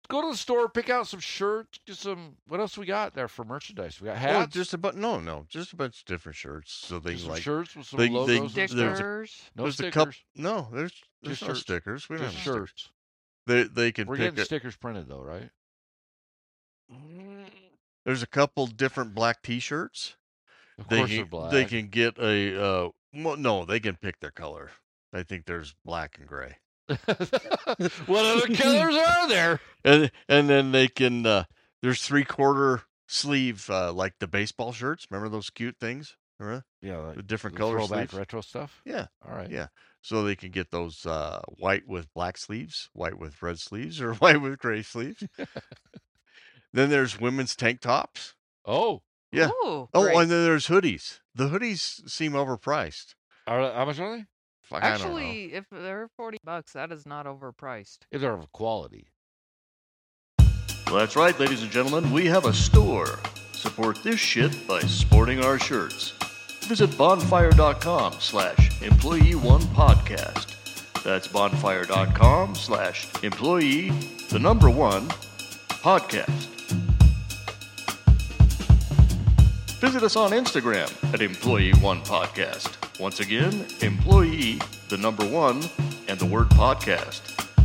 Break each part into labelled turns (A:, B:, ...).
A: go to the store, pick out some shirts, get some. What else we got there for merchandise? We got hats.
B: just a bunch of different shirts. So they
A: some
B: like
A: shirts with some
B: they-
A: logos.
B: they-
A: and stuff.
C: Stickers.
A: No
B: there's
A: stickers.
B: a couple. No, there's
A: Just
B: no
A: shirts.
B: stickers. We don't
A: Just
B: have stickers.
A: shirts.
B: They can
A: We're
B: pick
A: getting
B: it.
A: stickers printed though, right?
B: There's a couple different black T-shirts.
A: Of
B: They
A: course
B: can,
A: they're black.
B: They can get a. Well, no, they can pick their color. I think there's black and gray.
A: What other colors are there?
B: And then they can. There's 3/4 sleeve like the baseball shirts. Remember those cute things? Remember?
A: Yeah, like
B: The different
A: the
B: color
A: throwback
B: sleeves.
A: retro stuff.
B: Yeah.
A: All right.
B: Yeah. So they can get those white with black sleeves, white with red sleeves, or white with gray sleeves. Then there's women's tank tops.
A: Oh,
B: Yeah.
C: Ooh,
B: Oh,
C: great.
B: and then there's hoodies. The hoodies seem overpriced.
A: how much are they?
B: Fuck, I don't know.
C: Actually, if they're $40, that is not overpriced.
A: If they're of quality.
D: Well, that's right, ladies and gentlemen. We have a store. Support this shit by sporting our shirts. Visit bonfire.com/employee1podcast. That's bonfire.com/employee1podcast. Visit us on Instagram at employee1podcast. Once again, employee1 and the word podcast.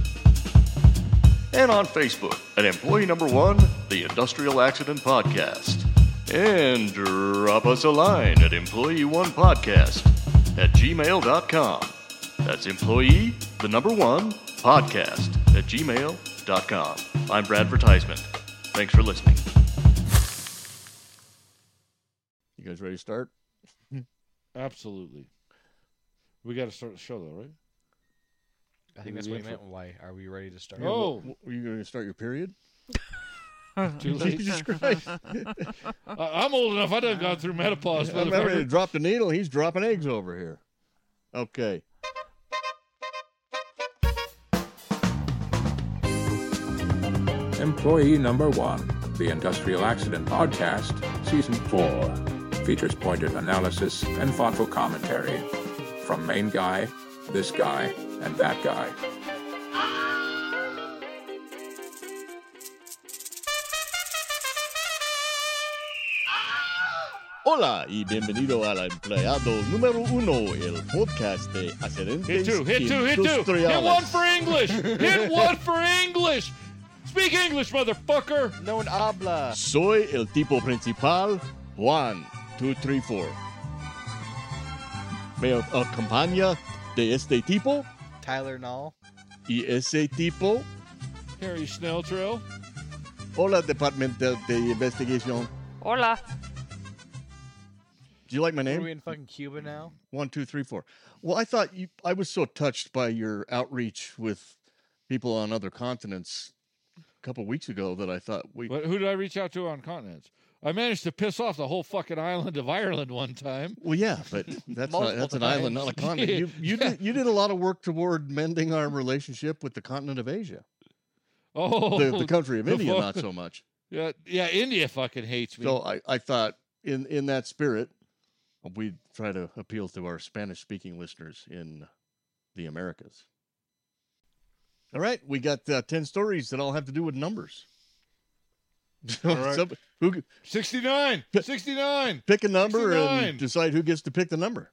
D: And on Facebook at employee1, the Industrial Accident Podcast. And drop us a line at employee1podcast@gmail.com. That's employee1 podcast@gmail.com. I'm Brad Vertisement. Thanks for listening.
B: You guys ready to start?
A: Absolutely. We got to start the show though, right?
E: I think that's what he meant. Why are we ready to start?
A: Oh,
B: Are you going to start your period?
A: too late.
B: Jesus Christ.
A: I'm old enough. I done gone through menopause.
B: I'm not ready to
A: motherfucker.
B: drop the needle. He's dropping eggs over here. Okay.
F: Employee Number 1, the Industrial Accident Podcast, Season 4, features pointed analysis and thoughtful commentary from main guy, this guy, and that guy.
B: Hola y bienvenido al empleado número 1, el podcast de accidentes
A: Hit two. Hit
B: industriales.
A: one for English. Hit one for English. Speak English, motherfucker.
E: No one habla.
B: Soy el tipo principal, Juan 234. Me acompaña de este tipo
E: Tyler Null.
B: y ese tipo.
A: Harry Snelltrail.
B: Hola, Departamento de Investigación.
C: Hola.
B: Do you like my
E: Are
B: name?
E: we in fucking Cuba now?
B: 1, 2, 3, 4. Well, I thought I was so touched by your outreach with people on other continents a couple weeks ago that I thought
A: Who did I reach out to on continents? I managed to piss off the whole fucking island of Ireland one time.
B: Well, yeah, but that's an island, not a continent. You did a lot of work toward mending our relationship with the continent of Asia,
A: Oh,
B: the country of
A: the
B: India,
A: fu-
B: not so much.
A: yeah. India fucking hates me.
B: So I thought in that spirit, we'd try to appeal to our Spanish-speaking listeners in the Americas. All right, we got 10 stories that all have to do with numbers.
A: All right.
B: Who
A: 69. 69.
B: pick a number
A: 69.
B: and decide who gets to pick the number.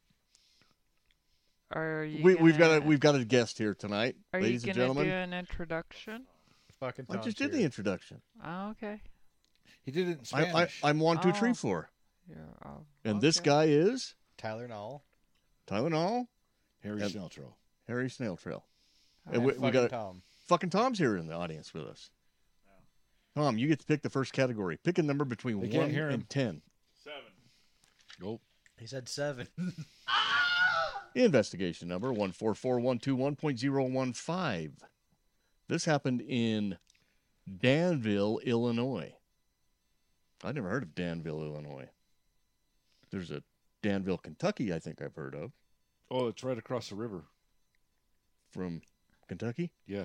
C: Are you
B: We've
C: gonna,
B: got a guest here tonight,
C: Are
B: ladies
C: you
B: and
C: gonna
B: gentlemen.
C: do an introduction?
E: Fucking
B: I
E: Tom's
B: just did the
E: here.
B: introduction.
C: Oh, okay.
A: He did it in Spanish.
B: I'm 1, 2, 3,
C: Oh.
B: 4.
C: Yeah. Oh,
B: And this
C: okay.
B: guy is
E: Tyler Null.
B: Tyler Null,
A: Harry
B: and-
A: Snelltrail.
B: Harry Snail Trail.
C: All
B: And
C: right.
B: we got
E: Tom.
B: fucking Tom's here in the audience with us. Tom, you get to pick the first category. Pick a number between
A: They can't
B: 1
A: hear him.
B: and 10.
A: Nope.
E: He said 7.
B: Investigation number 144121.015. This happened in Danville, Illinois. I never heard of Danville, Illinois. There's a Danville, Kentucky, I think I've heard of.
A: Oh, it's right across the river.
B: From Kentucky?
A: Yeah.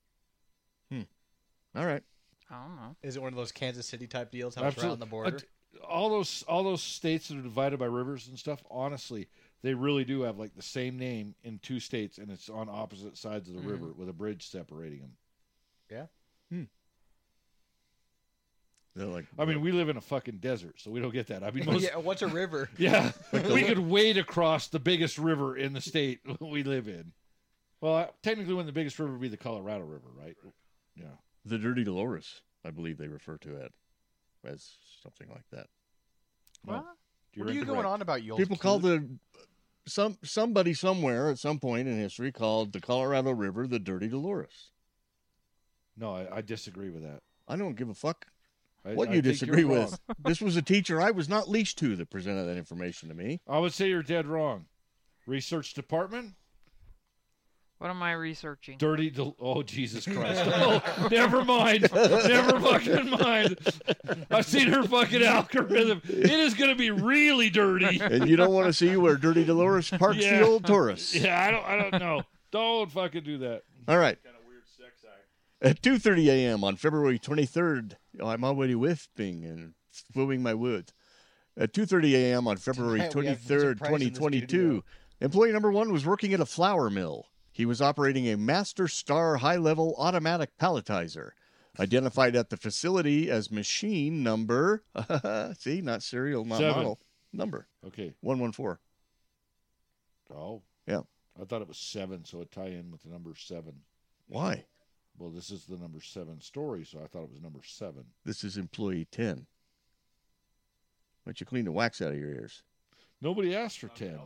B: All right.
C: I don't know.
E: Is it one of those Kansas City type deals? How it's right on the border?
A: All those states that are divided by rivers and stuff, honestly, they really do have like the same name in two states, and it's on opposite sides of the river with a bridge separating them.
B: They're like,
A: I mean, we live in a fucking desert, so we don't get that. I mean, most,
E: Yeah, what's a river?
A: yeah, we could wade across the biggest river in the state we live in. Well, technically, when the biggest river would be the Colorado River, right? Yeah.
B: the Dirty Dolores, I believe they refer to it as something like that.
C: What?
E: What are you going on about, you old
B: People call
E: coot?
B: somebody somewhere at some point in history called the Colorado River the Dirty Dolores.
A: No, I disagree with that.
B: I don't give a fuck
A: I
B: what you
A: think you're
B: disagree with.
A: wrong.
B: This was a teacher I was not leashed to that presented that information to me.
A: I would say you're dead wrong. Research department,
C: What am I researching?
A: oh Jesus Christ! Oh, never mind. Never fucking mind. I've seen her fucking algorithm. It is going to be really dirty.
B: And you don't want to see where Dirty Dolores parks
A: Yeah.
B: the old Taurus.
A: Yeah, I don't know. Don't fucking do that.
B: All right.
A: Kind of weird sex act.
B: At 2:30 a.m. on February 23rd, I'm already whispering and spewing my words. At 2:30 a.m. on February
E: Tonight we have
B: 23rd,
E: Mr. Price in the
B: 2022,
E: studio.
B: employee number 1 was working at a flour mill. He was operating a Master Star high-level automatic palletizer, identified at the facility as machine number, see, not serial, not
A: 7.
B: model, number,
A: Okay.
B: 114.
A: Oh.
B: Yeah.
A: I thought it was 7, so it tie in with the number 7.
B: Why?
A: Well, this is the number 7 story, so I thought it was number 7.
B: This is employee 10. Why don't you clean the wax out of your ears?
A: Nobody asked for 10.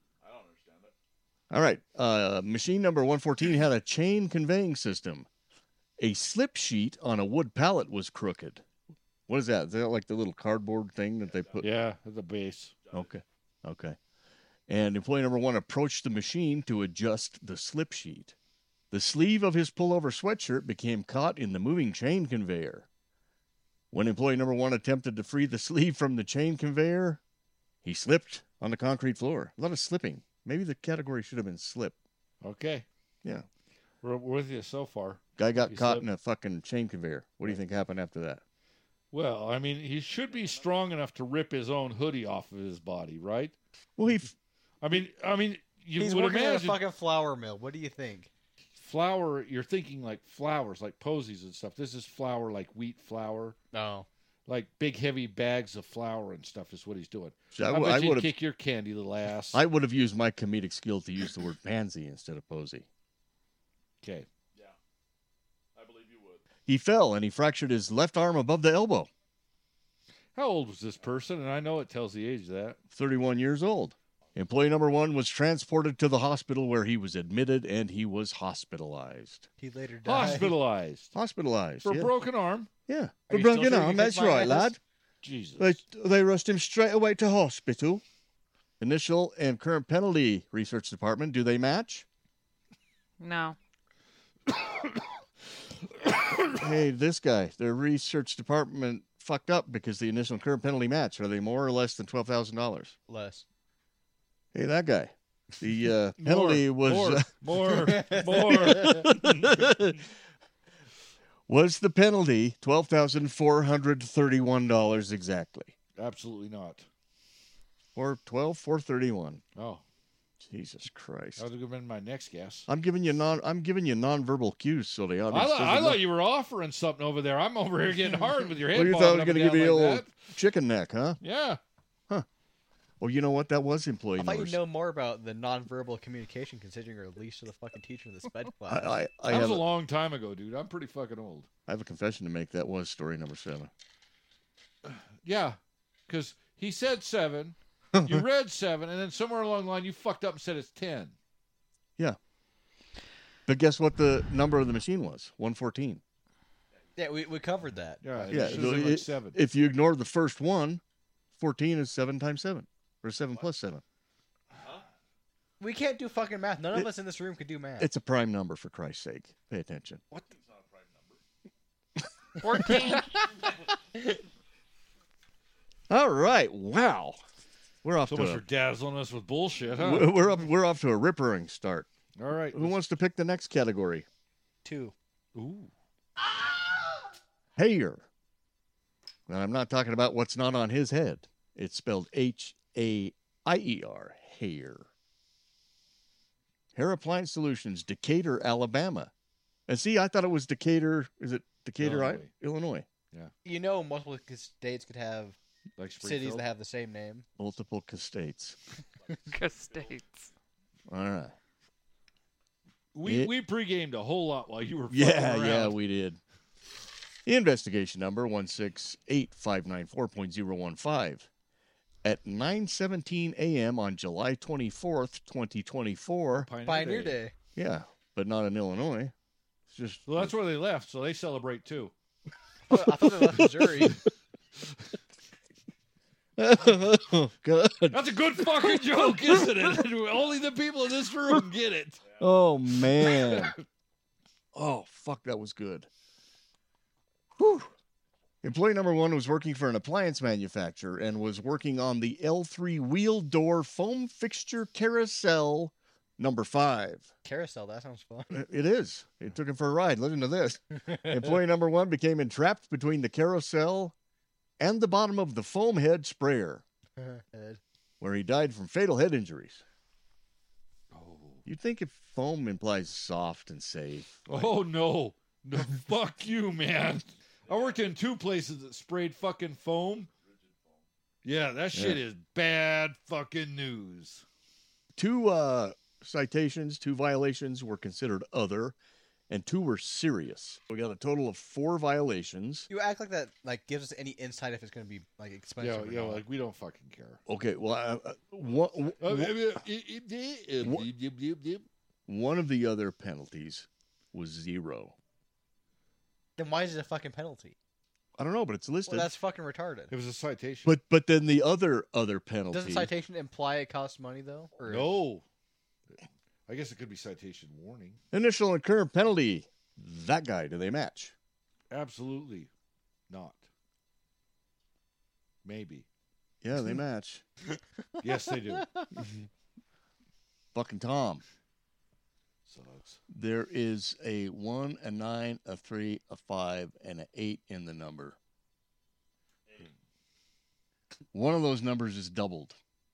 B: All right. Machine number 114 had a chain conveying system. A slip sheet on a wood pallet was crooked. What is that? Is that like the little cardboard thing that they put?
A: Yeah, at the base.
B: Okay. Okay. And employee number 1 approached the machine to adjust the slip sheet. The sleeve of his pullover sweatshirt became caught in the moving chain conveyor. When employee number 1 attempted to free the sleeve from the chain conveyor, he slipped on the concrete floor. A lot of slipping. Maybe the category should have been slip.
A: Okay.
B: Yeah.
A: We're with you so far.
B: Guy got
A: He
B: caught
A: slipped.
B: in a fucking chain conveyor. What do you think happened after that?
A: Well, I mean, he should be strong enough to rip his own hoodie off of his body, right?
B: Well,
A: I mean, you
E: He's
A: would
E: working at a
A: imagine
E: fucking flour mill. What do you think?
A: flour. You're thinking like flowers, like posies and stuff. This is flour, like wheat flour,
E: No.
A: like big heavy bags of flour and stuff. Is what he's doing.
B: See,
A: I bet you'd
B: would have
A: kick your candy little ass.
B: I would have used my comedic skill to use the word pansy instead of posy.
A: Okay.
B: He fell and he fractured his left arm above the elbow.
A: How old was this person? And I know it tells the age of that.
B: 31 years old. Employee number 1 was transported to the hospital where he was admitted and he was hospitalized.
E: He later died.
B: Hospitalized.
A: for
B: yeah.
A: a broken arm.
B: Yeah.
E: Are
B: For
E: you
B: broken
E: still sure you
B: arm,
E: can
B: that's
E: find
B: right,
E: this?
B: lad.
A: Jesus.
B: They rushed him straight away to hospital. Initial and current penalty research department, do they match?
C: No.
B: Hey, this guy, their research department fucked up because the initial and current penalty match. Are they more or less than $12,000?
E: Less.
B: Hey, that guy. The penalty was
A: more.
B: was the penalty $12,431 exactly,
A: Absolutely not.
B: or $12,431.
A: Oh,
B: Jesus Christ!
A: that would have been my next guess.
B: I'm giving you nonverbal cues so the audience.
A: I thought you were offering something over there. I'm over here getting hard with your head.
B: Well, you thought I was
A: bobbing
B: going to
A: up
B: give
A: and
B: you the
A: down
B: old
A: like
B: chicken neck, huh?
A: that. Yeah.
B: Well, you know what? That was employee
E: I thought
B: numbers.
E: you'd know more about the nonverbal communication considering you're leased to the fucking teacher in the sped class.
B: I
A: That
B: have
A: was a long time ago, dude. I'm pretty fucking old.
B: I have a confession to make. That was story number 7.
A: Yeah, because he said 7. You read 7, and then somewhere along the line you fucked up and said it's 10.
B: Yeah. But guess what the number of the machine was? 114.
E: Yeah, we covered that.
A: Yeah,
B: Yeah.
A: it should have been like 7.
B: If you ignore the first one, 14 is 7 times 7. Or 7 plus 7.
E: We can't do fucking math. None of us in this room could do math.
B: It's a prime number, for Christ's sake. Pay attention.
C: 14.
B: All right. Wow. We're off
A: So
B: to
A: much for dazzling us with bullshit, huh?
B: we're off to a rippering start.
A: All right.
B: Who wants to pick the next category?
E: 2.
A: Ooh.
B: Hair. And I'm not talking about what's not on his head. It's spelled H-A-I-E-R. Hair. Hair Appliance Solutions, Decatur, Alabama. And see, I thought it was Decatur. Is it Decatur,
A: Illinois.
B: Illinois.
E: Multiple states could have
A: Like
E: cities
A: Springfield.
E: that have the same name.
B: Multiple states.
C: States.
B: All right.
A: We pre-gamed a whole lot while you were fucking
B: Yeah,
A: around.
B: yeah, we did. Investigation number 168594.015. At 9:17 a.m. on July 24th, 2024.
E: Pioneer Day.
B: Yeah, but not in Illinois. It's just
A: Well, that's where they left, so they celebrate too.
E: I thought they left Missouri.
B: good.
A: That's a good fucking joke, isn't it? Only the people in this room get it.
B: Oh man. Oh fuck, that was good. Whew. Employee number 1 was working for an appliance manufacturer and was working on the L3 wheel door foam fixture carousel number 5.
E: Carousel, that sounds fun.
B: It is. It took him for a ride. Listen to this. Employee number 1 became entrapped between the carousel and the bottom of the foam head sprayer,
E: Ed.
B: where he died from fatal head injuries.
A: Oh,
B: You'd think if foam implies soft and safe.
A: oh no. No, fuck you, man. I worked in 2 places that sprayed fucking foam. Yeah, that shit is bad fucking news.
B: 2 citations, 2 violations were considered other, and 2 were serious. We got a total of 4 violations.
E: You act like that gives us any insight if it's going to be expensive.
A: Yeah,
E: or not.
A: like we don't fucking care.
B: Okay, well, one of the other penalties was 0.
E: Then why is it a fucking penalty?
B: I don't know, but it's listed.
E: Well, that's fucking retarded.
A: It was a citation.
B: But then the other penalty.
E: Does the citation imply it costs money though? Or
A: No. I guess it could be citation warning.
B: Initial and current penalty. That guy, do they match?
A: Absolutely not. Maybe.
B: Yeah, they match.
A: Yes, they do.
B: Fucking Tom.
A: Sucks.
B: There is a 1, a 9, a 3, a 5, and an 8 in the number. One of those numbers is doubled.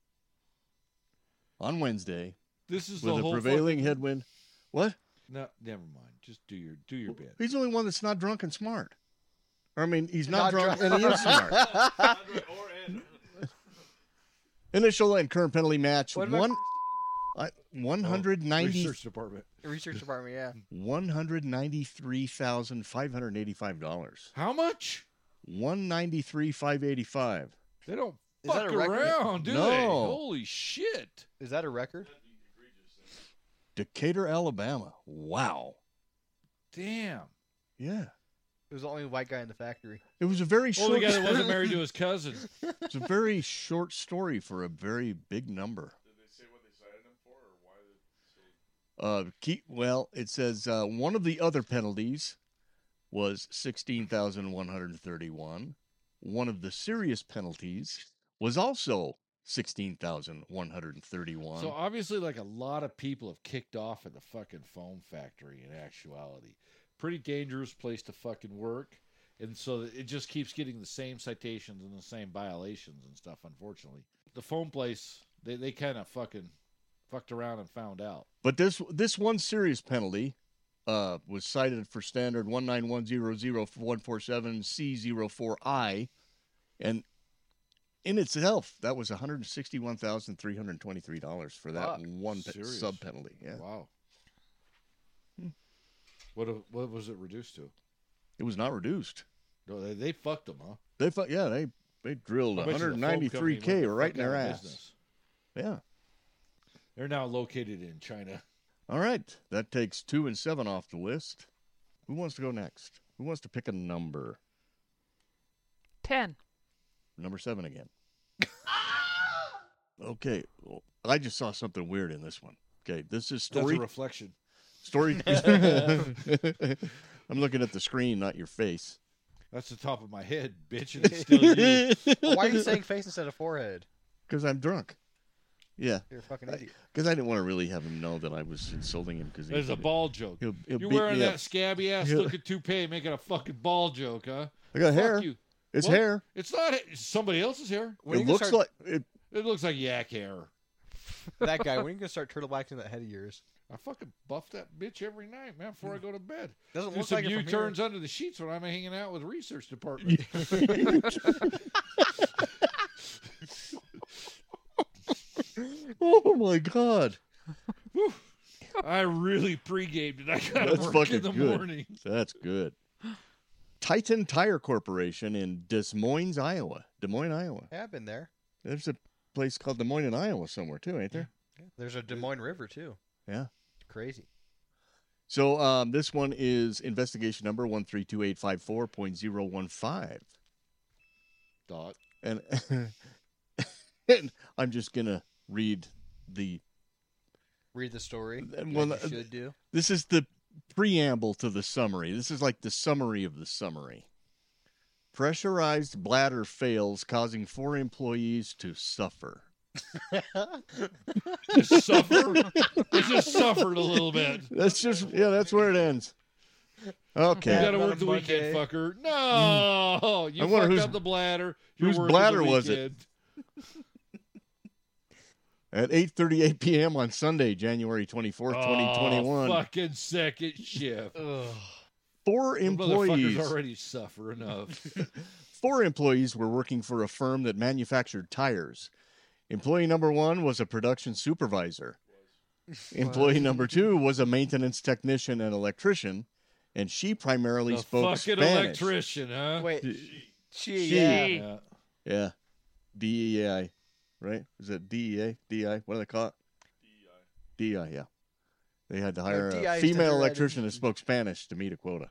B: On Wednesday,
A: This is the
B: with a
A: whole
B: prevailing
A: fucking...
B: headwind. What?
A: No, never mind. Just do your bit.
B: He's the only one that's not drunk and smart. Or, I mean, he's not,
E: Not
B: drunk and he is smart. Initial and current penalty match.
E: What about-
B: 190
A: Research department.
E: research department, yeah.
B: $193,585.
A: How much?
B: $193,585.
A: They don't
E: Is that
A: fuck
E: a record?
A: around, do
B: No.
A: they? Holy shit.
E: Is that a record?
B: Decatur, Alabama. Wow.
A: Damn.
B: Yeah.
E: It was the only white guy in the factory.
B: It was a very
A: Well, the
B: short.
A: guy that wasn't married to his cousin.
B: It's a very short story for a very big number. Well, it says one of the other penalties was 16,131. One of the serious penalties was also 16,131.
A: So obviously, like a lot of people have kicked off at the fucking foam factory. In actuality, pretty dangerous place to fucking work, and so it just keeps getting the same citations and the same violations and stuff. Unfortunately, the foam place they kind of fucking fucked around and found out.
B: But this one serious penalty was cited for standard 191000147C04I, and in itself that was $161,323 for that
E: Fuck,
B: one
A: serious.
B: sub penalty. Yeah,
A: Wow. What was it reduced to?
B: it was not reduced.
A: No, they fucked them, huh?
B: They drilled
A: I bet you the foam company
B: $193K
A: went
B: right
A: fuck
B: in their
A: out of
B: ass.
A: business.
B: Yeah.
A: They're now located in China.
B: All right, that takes 2 and 7 off the list. Who wants to go next? Who wants to pick a number?
C: 10.
B: Number 7 again. Okay, well, I just saw something weird in this one. Okay, this is
A: That's
B: story.
A: a reflection.
B: Story. I'm looking at the screen, not your face.
A: That's the top of my head, bitch, and it's still you.
E: Why are you saying face instead of forehead?
B: Because I'm drunk. Yeah,
E: You're a fucking idiot.
B: because I didn't want to really have him know that I was insulting him. Because
A: There's a ball joke.
B: He'll
A: You're
B: beat
A: wearing
B: me
A: that
B: up.
A: scabby ass
B: He'll-
A: looking toupee, making a fucking ball joke, huh?
B: I got hair.
A: Fuck you.
B: It's
A: What?
B: hair.
A: It's not. It's somebody else's hair.
E: When
B: It
E: you
B: looks
E: start-
B: like it.
A: It looks like yak hair.
E: That guy, when are you gonna start turtle waxing that head of yours?
A: I fucking buff that bitch every night, man, before I go to bed.
E: Doesn't
A: Do
E: look
A: some
E: like it from
A: U-turns
E: here.
A: under the sheets when I'm hanging out with the research department.
B: Oh my God,
A: I really pre-gamed and I got to
B: that's
A: work
B: fucking
A: in the
B: good.
A: morning.
B: That's good. Titan Tire Corporation in Des Moines, Iowa. Des Moines, Iowa.
E: Yeah, I've been there.
B: There's a place called Des Moines in Iowa somewhere too, ain't there?
E: There's a Des Moines River too.
B: Yeah.
E: It's crazy.
B: So this one is investigation number 1328554.015.
A: Dot.
B: And, and I'm just going to read the...
E: Read the story.
B: Well,
E: Like you should do.
B: This is the preamble to the summary. This is like the summary of the summary. Pressurized bladder fails, causing 4 employees to suffer.
A: Just suffer. It just suffered a little bit.
B: That's just, that's where it ends.
A: You
B: Okay.
A: got to
E: on
A: work
E: a
A: the weekend,
E: Monday.
A: fucker. No, you
B: I wonder
A: fucked
B: whose-
A: up the bladder. You're
B: whose
A: working
B: bladder
A: the
B: was it?
A: weekend.
B: At 8:38 p.m. on Sunday, January 24th, 2021,
A: Oh, fucking second shift.
E: Ugh.
B: 4
A: The motherfuckers
B: employees.
A: already suffer enough.
B: 4 employees were working for a firm that manufactured tires. Employee number 1 was a production supervisor. Employee number 2 was a maintenance technician and electrician, and she primarily
A: The
B: spoke
A: fucking
B: Spanish.
A: electrician, huh?
E: Wait, she,
B: She.
E: yeah.
A: Yeah.
B: Yeah, DEI, right? Is it DEA? DI? What do they call it? DEI, yeah. They had to hire
E: DI
B: a
E: stands
B: female
E: for
B: electrician who spoke Spanish to meet a quota.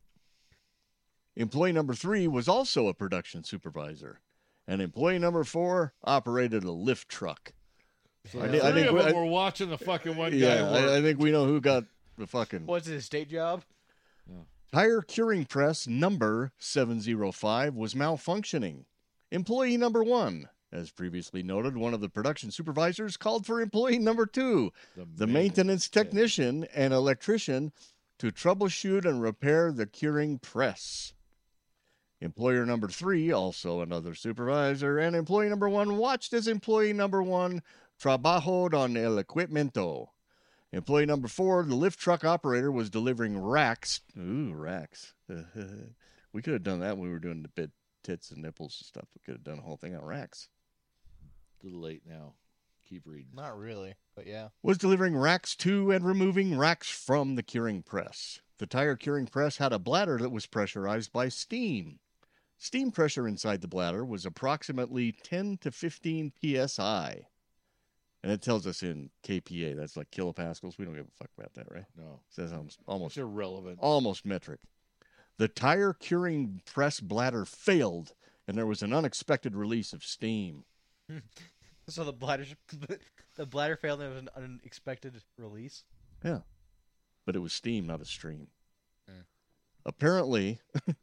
B: Employee number 3 was also a production supervisor. And employee number 4 operated a lift truck.
A: So
B: I
A: the
B: think
A: three of
B: we-
A: them were watching the fucking one guy
B: Yeah,
A: work.
B: I think we know who got the fucking...
E: What's his state job?
B: Tire curing press number 705 was malfunctioning. Employee number 1, as previously noted, one of the production supervisors called for employee number 2, the maintenance technician and electrician, to troubleshoot and repair the curing press. Employer number 3, also another supervisor, and employee number 1 watched as employee number 1 trabajó on el equipmiento. Employee number 4, the lift truck operator, was delivering racks. Ooh, racks. We could have done that when we were doing the bit tits and nipples and stuff. We could have done a whole thing on racks.
A: A little late now. Keep reading.
E: Not really, but yeah.
B: Was delivering racks to and removing racks from the curing press. The tire curing press had a bladder that was pressurized by steam. Steam pressure inside the bladder was approximately 10 to 15 psi. And it tells us in kPa, that's like kilopascals. We don't give a fuck about that, right?
A: No.
B: It says
A: It's
B: almost
A: irrelevant.
B: metric. The tire curing press bladder failed, and there was an unexpected release of steam.
E: So the bladder failed and it was an unexpected release.
B: Yeah. But it was steam, not a stream.
E: Hmm.
B: Apparently,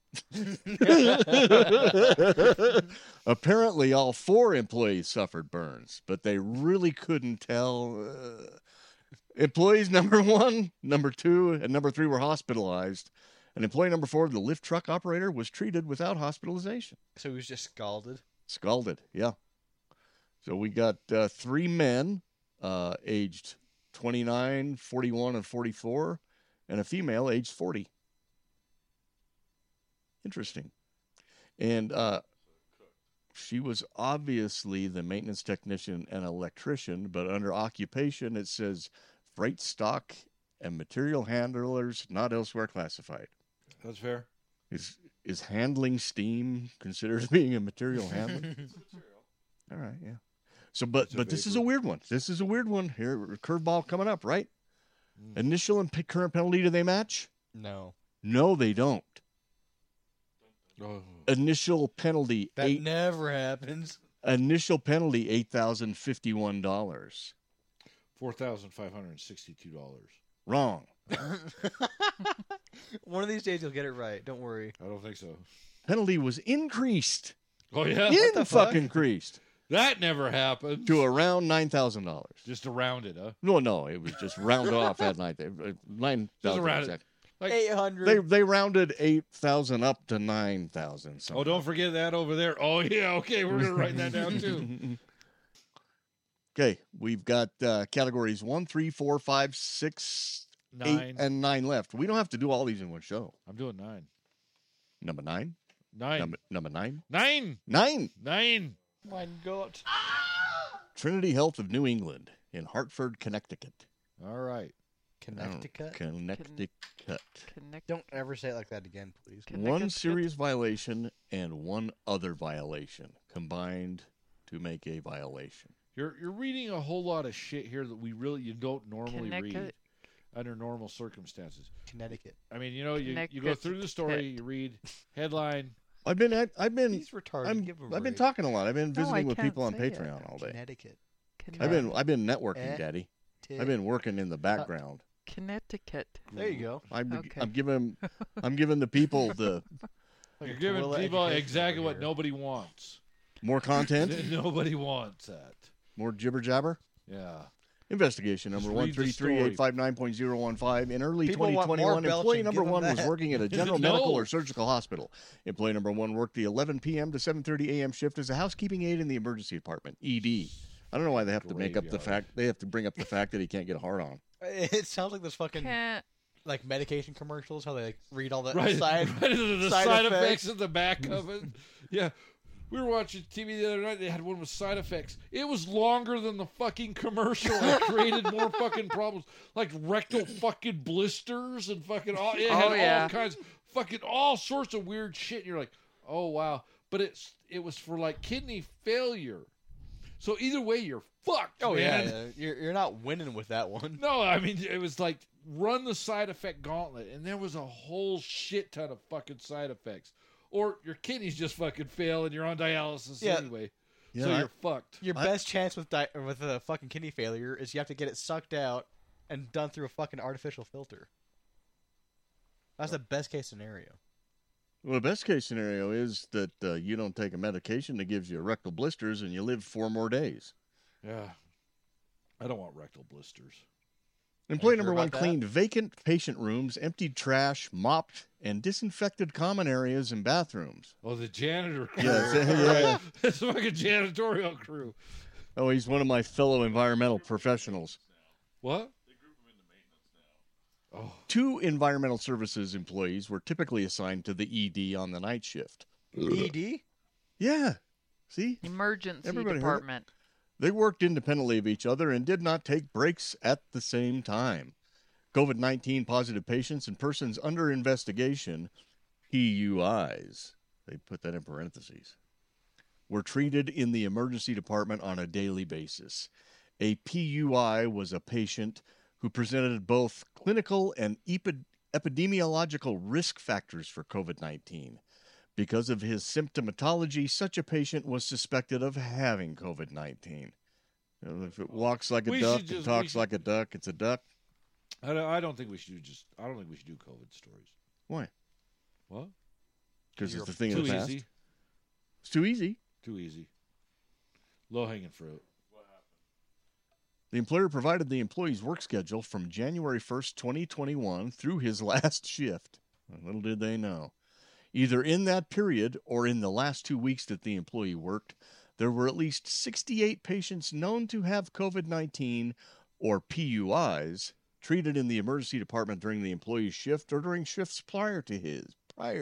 B: all 4 employees suffered burns, but they really couldn't tell. Employees number 1, number 2, and number 3 were hospitalized. And employee number 4, the lift truck operator, was treated without hospitalization.
E: So he was just scalded.
B: Scalded, yeah. So we got 3 men, aged 29, 41, and 44, and a female aged 40. Interesting. And she was obviously the maintenance technician and electrician, but under occupation it says freight stock and material handlers not elsewhere classified.
A: That's fair.
B: Is handling steam considered being a material handler? All right, yeah. So, but this is a weird one. This is a weird one. Here, curveball coming up, right? Initial and current penalty, do they match?
E: No.
B: No, they don't.
A: Oh.
B: Initial penalty,
E: That never happens.
B: initial penalty, $8,051.
A: $4,562.
B: Wrong.
E: One of these days you'll get it right. Don't worry.
A: I don't think so.
B: Penalty was increased.
A: Oh yeah,
E: the fuck?
B: Fucking increased
A: that never happened.
B: to around $9,000.
A: Just around it, huh?
B: No, it was just round off at night. $9,000.
A: Just around it.
B: exactly.
A: Like,
E: 800.
B: They rounded 8,000 up to 9,000.
A: oh, don't forget that over there. Oh yeah, okay, we're gonna write that down too.
B: Okay, we've got categories 1, 3, 4, 5, 6, 8,
A: 9.
B: and 9 left. We don't have to do all these in one show.
A: I'm doing 9.
B: Number 9?
A: 9.
B: Number 9?
A: 9.
B: 9!
A: 9.
E: My God.
B: Trinity Health of New England in Hartford, Connecticut.
A: All right.
E: Connecticut.
B: Connecticut.
E: Don't ever say it like that again, please.
B: One
C: Connecticut.
B: serious violation and one other violation combined to make a violation.
A: You're reading a whole lot of shit here that you don't normally read
C: Connecticut.
A: under normal circumstances.
E: Connecticut.
A: I mean, you go through the story, you read headline.
B: I've been
E: He's retarded. Give him a
B: I've been
E: break.
B: talking a lot. I've been
C: No, I
B: visiting with
C: can't
B: people on
C: say it.
B: Patreon all day.
E: Connecticut.
B: I've been networking,
E: Eh.
B: Daddy. I've been working in the background.
C: Connecticut.
E: There you go.
C: Okay.
B: I'm giving the people the
E: Like
A: You're
E: a
A: giving
E: guerrilla
A: people
E: education
A: exactly
E: over
A: what
E: here.
A: nobody wants.
B: more content,
A: Nobody wants that.
B: more jibber jabber.
A: Yeah.
B: Investigation
A: Just
B: number
A: read the story.
B: 133859015. In early
E: People want more
B: 2021, employee
E: belching,
B: number
E: give 'em
B: 1 was
E: that.
B: working at a general
A: No.
B: medical or surgical hospital. Employee number 1 worked the 11 p.m. to 7:30 a.m. shift as a housekeeping aide in the emergency department, ED. I don't know why they have to make up the
A: Graveyard.
B: fact. They have to bring up the fact that he can't get a hard on.
E: It sounds like this fucking
C: Can't.
E: like medication commercials. How they like read all the
A: Right.
E: side.
A: The
E: side
A: side
E: effects.
A: effects at the back of it. Yeah. We were watching TV the other night. They had one with side effects. It was longer than the fucking commercial. It created more fucking problems, like rectal fucking blisters and fucking all. It had
C: Oh, yeah.
A: all kinds, fucking all sorts of weird shit. And you're like, oh wow. But it was for like kidney failure. So either way, you're fucked.
E: Oh
A: man.
E: yeah, you're not winning with that one.
A: No, I mean it was like run the side effect gauntlet, and there was a whole shit ton of fucking side effects. Or your kidneys just fucking fail and you're on dialysis
E: Yeah.
A: anyway.
B: Yeah,
A: So
B: I-
A: you're fucked.
E: Your best chance with a fucking kidney failure is you have to get it sucked out and done through a fucking artificial filter. That's the best case scenario.
B: Well, the best case scenario is that you don't take a medication that gives you rectal blisters and you live 4 more days.
A: Yeah. I don't want rectal blisters.
B: Employee
E: sure
B: number 1
E: about that?
B: cleaned vacant patient rooms, emptied trash, mopped, and disinfected common areas and bathrooms.
A: Oh, the janitor crew.
B: Yes, yeah.
A: It's a fucking janitorial crew.
B: Oh, he's one of my fellow environmental professionals.
A: What? Oh,
B: 2 environmental services employees were typically assigned to the ED on the night shift.
E: ED?
B: Yeah. See?
C: Emergency
B: Everybody heard it?
C: department.
B: They worked independently of each other and did not take breaks at the same time. COVID-19 positive patients and persons under investigation, PUIs, they put that in parentheses, were treated in the emergency department on a daily basis. A PUI was a patient who presented both clinical and epidemiological risk factors for COVID-19. Because of his symptomatology, such a patient was suspected of having COVID-19. If it walks like a
A: We
B: duck
A: should
B: and
A: just-
B: talks
A: we should-
B: like a duck, it's a duck.
A: I don't think we should do I don't think we should do COVID stories.
B: Why?
A: What?
B: Because
E: You're
B: it's the thing of
A: Too
B: the past.
A: easy.
B: It's too easy.
A: Too easy. Low hanging fruit.
B: The employer provided the employee's work schedule from January 1st, 2021 through his last shift. Little did they know. Either in that period or in the last 2 weeks that the employee worked, there were at least 68 patients known to have COVID-19 or PUIs treated in the emergency department during the employee's shift or during shifts prior to his.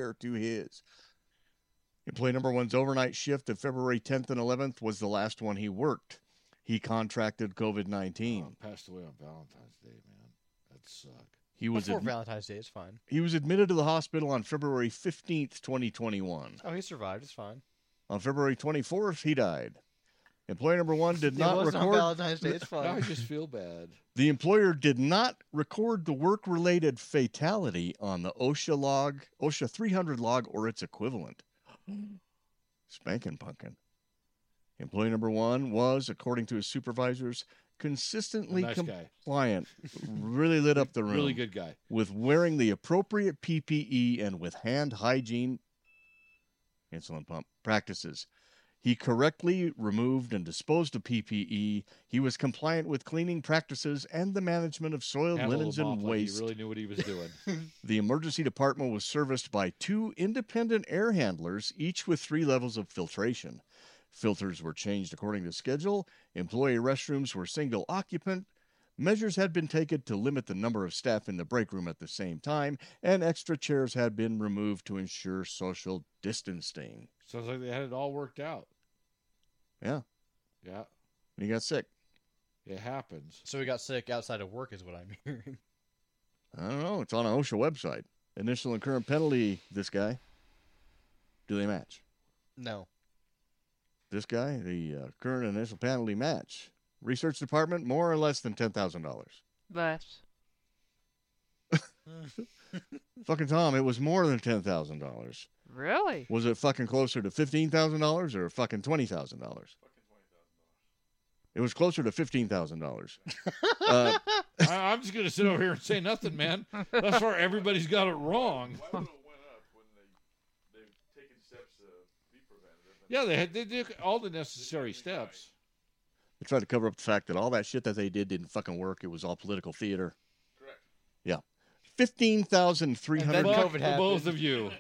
B: Employee number 1's overnight shift of February 10th and 11th was the last one he worked. He contracted COVID-19.
A: Passed away on Valentine's Day, man. That sucked.
B: He was
E: Before Valentine's Day, it's fine.
B: he was admitted to the hospital on February 15th, 2021.
E: Oh, he survived. It's fine.
B: On February 24th, he died. Employee number 1 did
E: It
B: not
E: wasn't on
B: record.
E: Valentine's Day. It's
A: Now I
E: fine.
A: just feel bad.
B: The employer did not record the work-related fatality on the OSHA 300 log or its equivalent. Spankin' punkin'. Employee number 1 was, according to his supervisors, consistently
A: A nice guy.
B: compliant. Really lit up the room.
A: Really good guy.
B: With wearing the appropriate PPE and with hand hygiene insulin pump practices. He correctly removed and disposed of PPE. He was compliant with cleaning practices and the management of soiled
A: Handled
B: linens
A: him
B: and
A: off like
B: waste.
A: He really knew what he was doing.
B: The emergency department was serviced by 2 independent air handlers, each with 3 levels of filtration. Filters were changed according to schedule. Employee restrooms were single occupant. Measures had been taken to limit the number of staff in the break room at the same time, and extra chairs had been removed to ensure social distancing.
A: Sounds like they had it all worked out.
B: Yeah.
A: Yeah,
B: And he got sick.
A: it happens.
E: So he got sick outside of work, is what I'm hearing.
B: I don't know. It's on an OSHA website. Initial and current penalty, this guy. Do they match?
E: No.
B: This guy, the current initial penalty match. Research department, more or less than $10,000.
C: Less.
B: Fucking Tom, it was more than $10,000.
C: Really?
B: Was it fucking closer to $15,000 or fucking $20,000? It was closer to $15,000.
A: I'm just gonna sit over here and say nothing, man. That's where everybody's got it wrong.
G: Why would it went up when they've taken steps to be preventative?
A: Yeah, they did all the necessary steps.
B: They tried to cover up the fact that all that shit that they did didn't fucking work. It was all political theater.
G: Correct.
B: Yeah. $15,300.
E: And then
A: Fuck
E: COVID
A: the
E: happened.
A: both of you.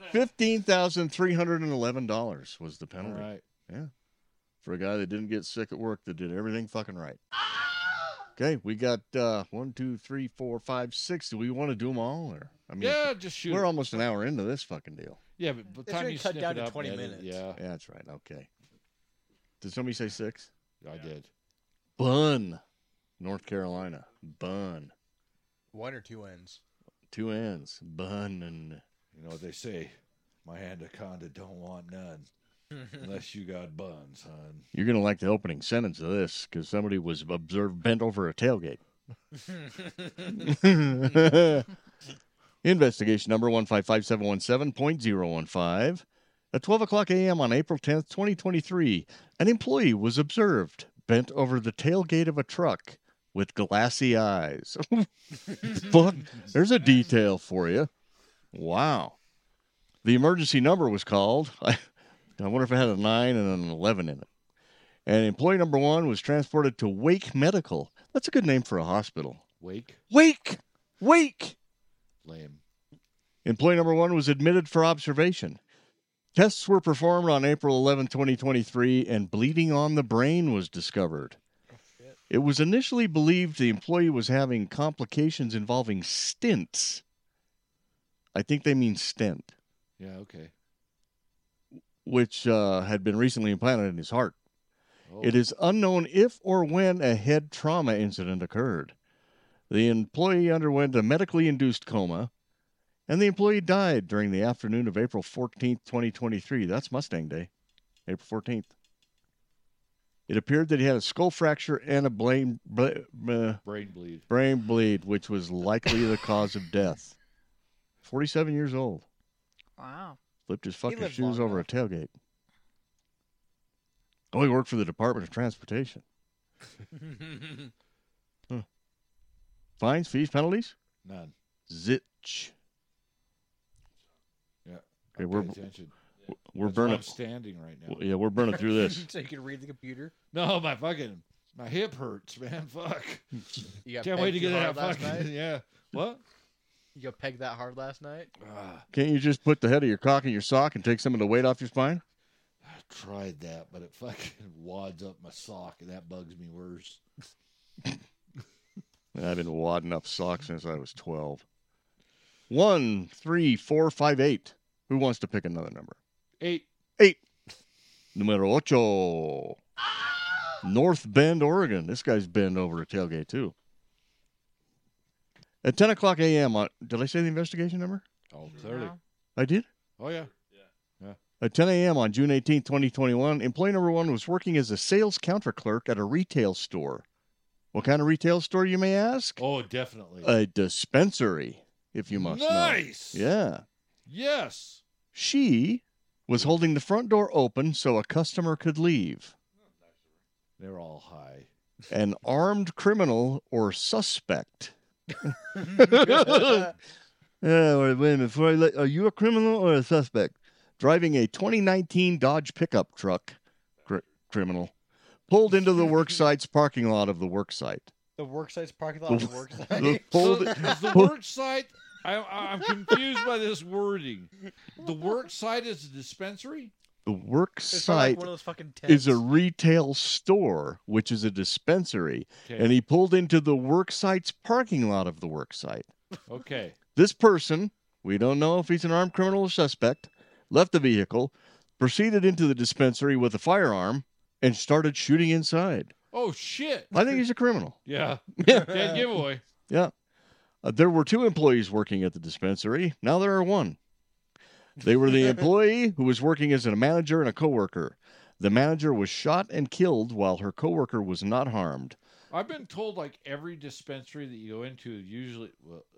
B: $15,311 was the
A: All
B: penalty.
A: right.
B: Yeah. For a guy that didn't get sick at work, that did everything fucking right. Okay, we got 1, 2, 3, 4, 5, 6. Do we want to do them all? Or I mean,
A: Yeah, just shoot.
B: we're almost an hour into this fucking deal.
A: Yeah, but by the
E: It's
A: time
E: gonna
A: you
E: cut
A: snip
E: down
A: it
E: to
A: up,
E: 20
A: edit,
E: minutes.
A: Yeah,
B: Yeah, that's right. Okay. Did somebody say 6?
A: I did.
B: Bun, North Carolina. Bun.
E: One or two ends.
B: 2 ends. Bun and
A: You know what they say? My anaconda don't want none. Unless you got buns, son.
B: you're going to like the opening sentence of this because somebody was observed bent over a tailgate. Investigation number 1555717.015. At 12 o'clock a.m. on April 10th, 2023, an employee was observed bent over the tailgate of a truck with glassy eyes. Fuck, there's a detail for you. Wow. The emergency number was called. I wonder if it had a 9 and an 11 in it. And employee number 1 was transported to Wake Medical. That's a good name for a hospital.
A: Wake?
B: Wake! Wake!
A: Lame.
B: Employee number 1 was admitted for observation. Tests were performed on April 11, 2023, and bleeding on the brain was discovered. It was initially believed the employee was having complications involving stents. I think they mean stent,
A: Yeah, okay.
B: which had been recently implanted in his heart.
A: Oh,
B: It is unknown if or when a head trauma incident occurred. The employee underwent a medically induced coma, and the employee died during the afternoon of April 14th, 2023. That's Mustang Day, April 14th. It appeared that he had a skull fracture and a brain
A: brain bleed.
B: bleed, which was likely the cause of death. 47 years old.
C: Wow.
B: Flipped his fucking
E: lived
B: shoes
E: long
B: over
E: enough.
B: a tailgate. Oh, he worked for the Department of Transportation. Fines, fees, penalties?
A: None.
B: Zitch.
A: Yeah.
B: Okay,
A: Pay
B: we're
A: attention.
B: we're
A: That's why
B: burning.
A: I'm standing right now.
B: Yeah, we're burning through this.
E: So you can read the computer.
A: No, my hip hurts, man. Fuck.
E: You got
A: Can't wait to
E: pegged
A: get
E: too
A: that
E: hard last
A: fucking.
E: night?
A: Yeah. What?
E: You got pegged that hard last night?
A: Ah,
B: Can't you just put the head of your cock in your sock and take some of the weight off your spine?
A: I tried that, but it fucking wads up my sock, and that bugs me worse.
B: I've been wadding up socks since I was 12. 1, 3, 4, 5, 8. Who wants to pick another number?
A: 8.
B: 8. Numero ocho. North Bend, Oregon. This guy's bent over a tailgate, too. At 10 o'clock a.m. Did I say the investigation number?
A: Oh, clearly.
C: No.
B: I did?
A: Oh, yeah.
B: At 10 a.m. on June 18, 2021, employee number 1 was working as a sales counter clerk at a retail store. What kind of retail store, you may ask?
A: Oh, definitely.
B: A dispensary, if you must
A: Nice.
B: know. Yeah.
A: Yes.
B: She was holding the front door open so a customer could leave.
A: They're all high.
B: An armed criminal or suspect. Wait a minute. Before are you a criminal or a suspect? Driving a 2019 Dodge pickup truck, criminal, pulled into the worksite's parking lot of the worksite.
E: The worksite's parking lot of the worksite.
B: The
A: So
B: pulled,
A: is the work site? I'm confused by this wording. The work site is a dispensary?
B: The work
E: It's probably like
B: site
E: one of those fucking tents.
B: is a retail store, which is a dispensary,
A: Okay.
B: and he pulled into the work site's parking lot of the work site.
A: Okay.
B: This person, we don't know if he's an armed criminal or suspect, left the vehicle, proceeded into the dispensary with a firearm, and started shooting inside.
A: Oh shit.
B: I think he's a criminal.
A: Yeah.
B: Yeah.
A: Dead giveaway.
B: Yeah. There were 2 employees working at the dispensary. Now there are 1. They were the employee who was working as a manager and a coworker. The manager was shot and killed while her coworker was not harmed.
A: I've been told like every dispensary that you go into usually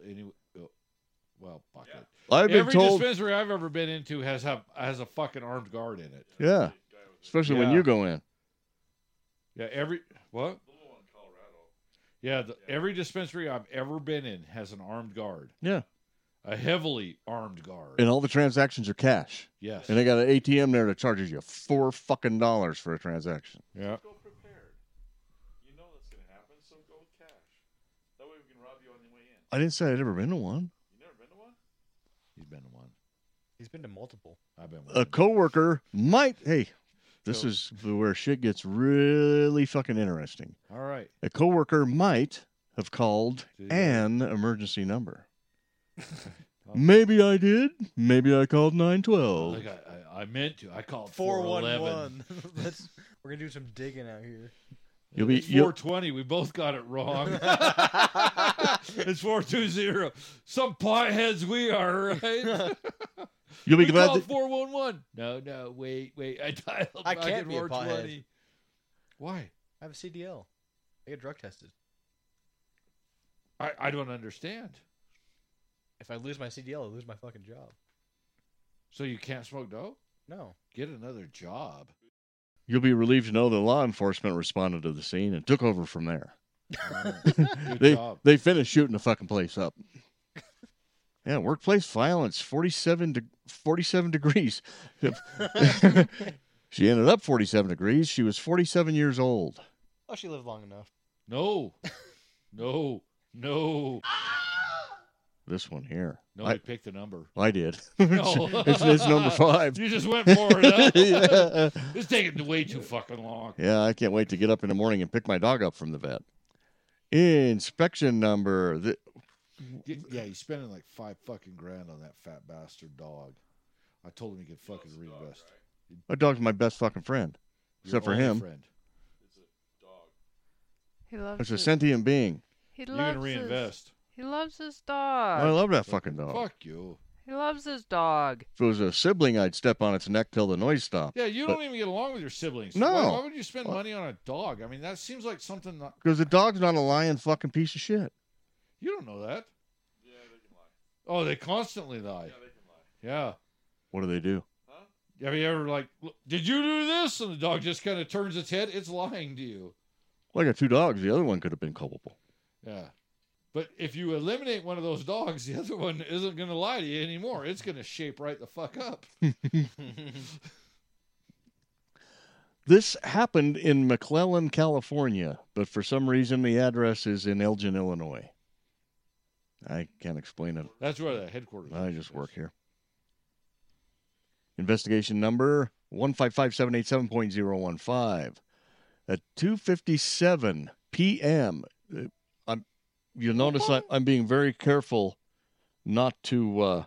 A: fuck it.
B: I've been
A: Every
B: told,
A: dispensary I've ever been into has a fucking armed guard in it.
B: yeah, especially when
A: Yeah.
B: you go in.
A: Yeah, what? Yeah, every dispensary I've ever been in has an armed guard.
B: Yeah.
A: A heavily armed guard.
B: And all the transactions are cash.
A: Yes.
B: And they got an ATM there that charges you $4 fucking for a transaction.
A: Yeah.
G: Go prepared. You know that's going to happen, so go with cash. That way we can rob you on your way in.
B: I didn't say I'd ever been to one.
G: You never been to one?
A: He's been to one.
E: He's been to multiple.
A: I've been
B: A
A: one.
B: coworker might, hey, this
A: So-
B: is where shit gets really fucking interesting.
A: All right.
B: A coworker might have called
A: Did he?
B: an emergency number. Maybe I did. Maybe I called 912.
A: Like I meant to. I called
E: 411. We're gonna do some digging out here.
B: You'll be
A: It's 420. We both got it wrong. It's 420. Some potheads we are, right?
B: you'll be
A: We
B: glad
A: called
B: that
A: 411. No, wait. I dialed
E: I
A: back
E: can't
A: in
E: be a
A: 420. Why?
E: I have a CDL. I get drug tested.
A: I don't understand.
E: If I lose my CDL, I lose my fucking job.
A: So you can't smoke dope?
E: No.
A: Get another job.
B: you'll be relieved to know that law enforcement responded to the scene and took over from there.
A: Good job.
B: They finished shooting the fucking place up. Yeah, workplace violence, 47 degrees. She ended up 47 degrees. She was 47 years old.
E: Oh, she lived long enough.
A: No.
B: This one here.
A: Nobody picked the number.
B: I did.
A: No.
B: it's number 5.
A: You just went for it, huh?
B: Yeah.
A: It's taking way too fucking long.
B: Yeah, I can't wait to get up in the morning and pick my dog up from the vet. Inspection number.
A: Yeah, he's spending like $5 fucking grand on that fat bastard dog. I told him he could fucking reinvest.
B: My dog's my best fucking friend,
A: Your
B: except for
A: only
B: him.
A: Friend.
C: He loves
B: It's a
C: it.
B: sentient being.
C: He
A: You
C: loves
A: can
C: his,
A: reinvest.
C: he loves his dog.
B: I love that fucking dog.
A: Fuck you.
C: He loves his dog.
B: If it was a sibling, I'd step on its neck till the noise stopped.
A: Yeah, you don't even get along with your siblings.
B: No.
A: Why would you spend money on a dog? I mean, that seems like something that
B: Because the dog's not a lying fucking piece of shit.
A: you don't know that.
G: Yeah, they can lie.
A: Oh, they constantly lie.
G: Yeah, they can lie.
A: Yeah.
B: What do they do?
A: Have you ever like, did you do this? And the dog just kind of turns its head. It's lying to you.
B: Well, I got 2 dogs. The other one could have been culpable.
A: Yeah. But if you eliminate one of those dogs, the other one isn't going to lie to you anymore. It's going to shape right the fuck up.
B: This happened in McClellan, California, but for some reason the address is in Elgin, Illinois. I can't explain it.
A: That's where the headquarters
B: I
A: is.
B: just work here. Investigation number 155-787.015. At 2:57 p.m., you'll notice I'm being very careful not to.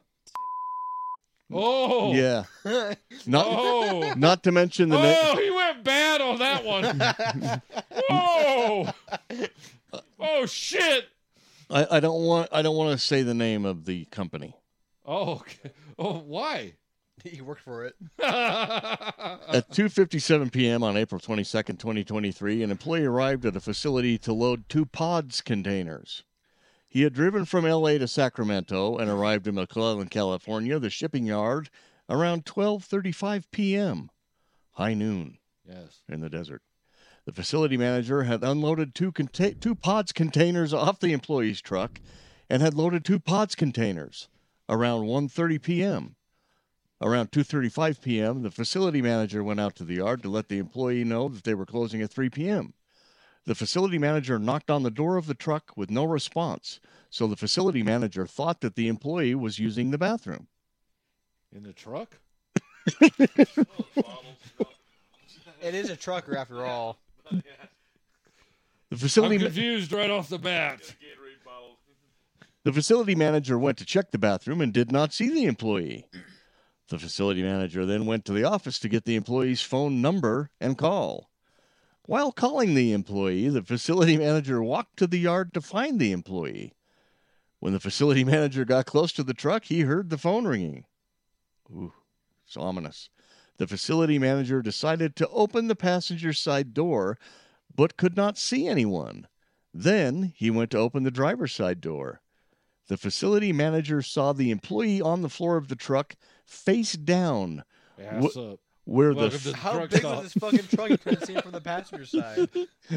A: Oh.
B: Yeah. Not
A: Oh.
B: not to mention the name.
A: Oh, he went bad on that one. Whoa. Oh shit.
B: I don't want to say the name of the company.
A: Oh, okay. Oh, why?
E: He worked for it.
B: At 2:57 p.m. on April 22nd, 2023, an employee arrived at a facility to load 2 pods containers. He had driven from L.A. to Sacramento and arrived in McClellan, California, the shipping yard, around 12:35 p.m., high noon
A: Yes.
B: in the desert. The facility manager had unloaded 2 pods containers off the employee's truck and had loaded 2 pods containers around 1:30 p.m. Around 2:35 p.m., the facility manager went out to the yard to let the employee know that they were closing at 3 p.m. The facility manager knocked on the door of the truck with no response, so the facility manager thought that the employee was using the bathroom.
A: In the truck?
E: It is a trucker after all.
B: The
A: I'm
B: facility
A: confused right off the bat.
B: The facility manager went to check the bathroom and did not see the employee. The facility manager then went to the office to get the employee's phone number and call. While calling the employee, the facility manager walked to the yard to find the employee. When the facility manager got close to the truck, he heard the phone ringing. Ooh, it's ominous. The facility manager decided to open the passenger side door, but could not see anyone. Then he went to open the driver's side door. The facility manager saw the employee on the floor of the truck face down,
A: Ass up.
B: where
A: Welcome to
B: the
A: the
E: How
A: truck
E: big
A: stop.
E: was this fucking truck? You couldn't see it from the passenger side.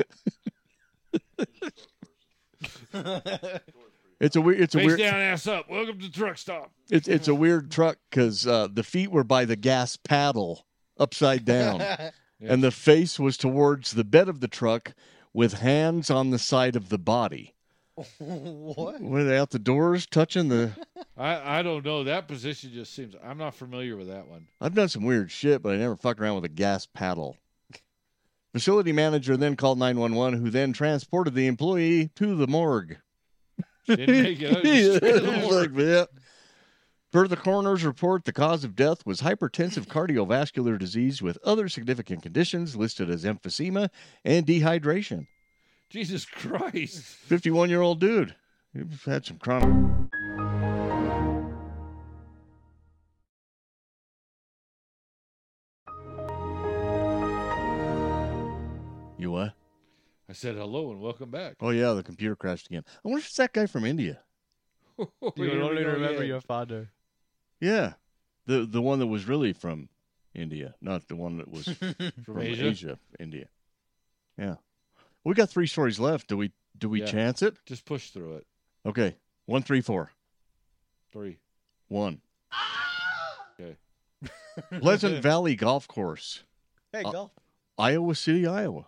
B: it's a
A: Face
B: weird
A: down, ass up. Welcome to the truck stop.
B: it's a weird truck because the feet were by the gas paddle upside down, and the face was towards the bed of the truck with hands on the side of the body.
E: What?
B: Were they out the doors touching the?
A: I don't know. That position just seems. I'm not familiar with that one.
B: I've done some weird shit, but I never fucked around with a gas paddle. Facility manager then called 911, who then transported the employee to the morgue.
A: Didn't make it. Just straight to the morgue.
B: Yeah. Per the coroner's report, the cause of death was hypertensive cardiovascular disease with other significant conditions listed as emphysema and dehydration.
A: Jesus Christ.
B: 51-year-old dude. He's had some chronic. You what?
A: I said hello and welcome back.
B: Oh, yeah, the computer crashed again. I wonder if it's that guy from India.
E: You
A: Here we
E: only
A: go
E: remember
A: again.
E: your father.
B: Yeah. The one that was really from India, not the one that was from
A: Asia?
B: India. Yeah. We got 3 stories left. Do we
A: Yeah.
B: chance it?
A: Just push through it.
B: Okay. 1, 3, 4.
A: 3.
B: 1.
A: Okay.
B: Pleasant Valley Golf Course,
E: Hey, golf.
B: Iowa City, Iowa.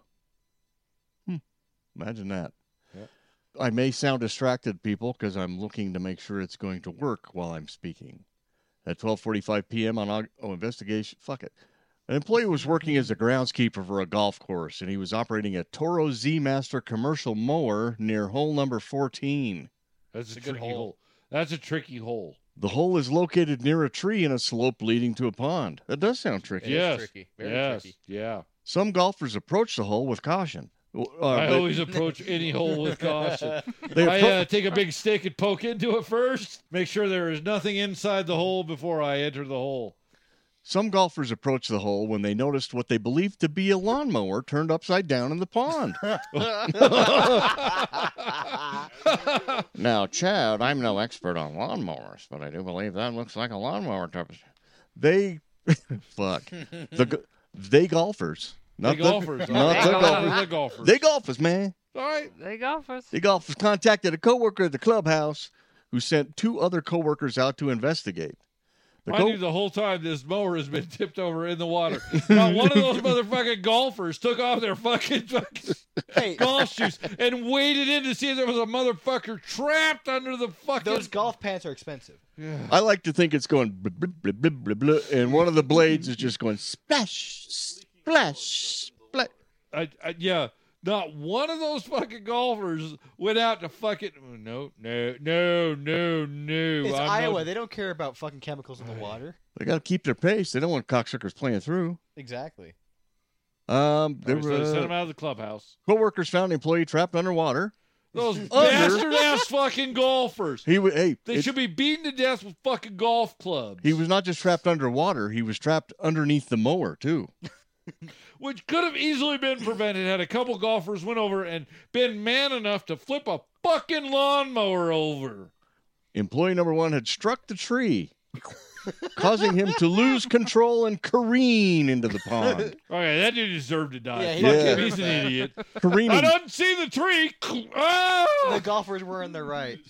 B: Imagine that.
A: Yeah.
B: I may sound distracted, people, because I'm looking to make sure it's going to work while I'm speaking. At 12:45 p.m. on investigation, fuck it. An employee was working as a groundskeeper for a golf course, and he was operating a Toro Z Master commercial mower near hole number 14.
A: That's a
E: a good
A: tricky
E: hole.
A: hole. That's a tricky hole.
B: The hole is located near a tree in a slope leading to a pond. That does sound tricky.
E: It is
A: yes.
E: tricky. Very
A: yes.
E: tricky.
A: Yeah.
B: Some golfers approach the hole with caution.
A: I always approach any hole with caution.
B: They
A: I take a big stick and poke into it first. Make sure there is nothing inside the hole before I enter the hole.
B: Some golfers approached the hole when they noticed what they believed to be a lawnmower turned upside down in the pond. Now, Chad, I'm no expert on lawnmowers, but I do believe that looks like a lawnmower. They, fuck, they golfers. Not
A: The golfers.
B: not the golfers.
A: The golfers.
B: They golfers, man.
A: All right.
C: They golfers.
B: The golfers contacted a coworker at the clubhouse who sent 2 other coworkers out to investigate.
A: I knew the whole time this mower has been tipped over in the water. Not one of those motherfucking golfers took off their fucking
E: Hey,
A: golf shoes and waded in to see if there was a motherfucker trapped under the fucking.
E: those golf pants are expensive.
B: I like to think it's going blah, blah, blah, blah, blah, blah, and one of the blades is just going splash, splash, splash.
A: Yeah, not one of those fucking golfers went out to fucking. No.
E: It's
A: I'm
E: Iowa.
A: no-
E: They don't care about fucking chemicals in the water.
B: They got to keep their pace. They don't want cocksuckers playing through.
E: Exactly.
A: So they sent him out of the clubhouse.
B: Co-workers found an employee trapped underwater.
A: Those bastard ass fucking golfers. They should be beaten to death with fucking golf clubs.
B: He was not just trapped underwater. He was trapped underneath the mower, too.
A: Which could have easily been prevented had a couple golfers went over and been man enough to flip a fucking lawnmower over.
B: Employee number 1 had struck the tree, causing him to lose control and careen into the pond.
A: Okay, that dude deserved to die.
E: Yeah, he
A: Fuck
B: did.
A: him, he's an idiot. I
B: Careening.
A: don't see the tree. Ah!
E: The golfers were in the right.